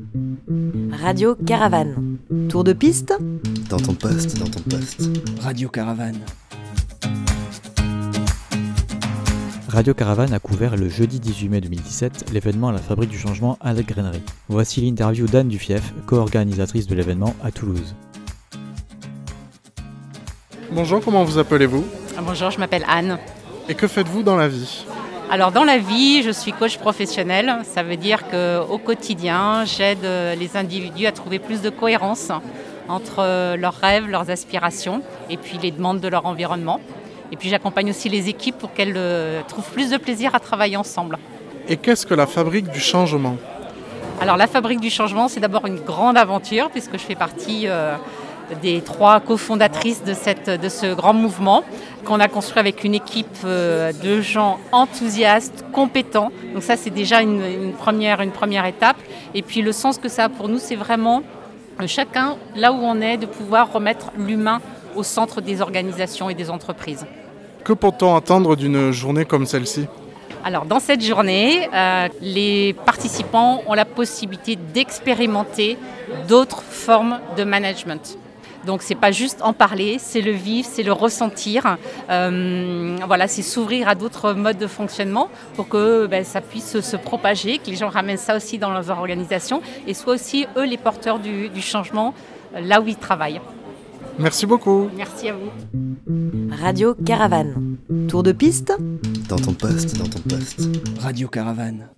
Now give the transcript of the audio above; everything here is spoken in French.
Radio Caravane. Tour de piste dans ton poste. Radio Caravane. Radio Caravane a couvert le jeudi 18 mai 2017 l'événement à la Fabrique du Changement à la Grainerie. Voici l'interview d'Anne Dufief, co-organisatrice de l'événement à Toulouse. Bonjour, comment vous appelez-vous ? Bonjour, je m'appelle Anne. Et que faites-vous dans la vie ? Alors dans la vie, je suis coach professionnel. Ça veut dire qu'au quotidien, j'aide les individus à trouver plus de cohérence entre leurs rêves, leurs aspirations et puis les demandes de leur environnement. Et puis j'accompagne aussi les équipes pour qu'elles trouvent plus de plaisir à travailler ensemble. Et qu'est-ce que la Fabrique du Changement ? Alors la Fabrique du Changement, c'est d'abord une grande aventure puisque je fais partie des 3 cofondatrices de ce grand mouvement qu'on a construit avec une équipe de gens enthousiastes, compétents. Donc ça, c'est déjà une première étape. Et puis le sens que ça a pour nous, c'est vraiment chacun, là où on est, de pouvoir remettre l'humain au centre des organisations et des entreprises. Que peut-on attendre d'une journée comme celle-ci ? Alors dans cette journée, les participants ont la possibilité d'expérimenter d'autres formes de management. Donc c'est pas juste en parler, c'est le vivre, c'est le ressentir. C'est s'ouvrir à d'autres modes de fonctionnement pour que ça puisse se propager, que les gens ramènent ça aussi dans leurs organisations et soient aussi eux les porteurs du changement là où ils travaillent. Merci beaucoup. Merci à vous. Radio Caravane. Tour de piste dans ton poste. Radio Caravane.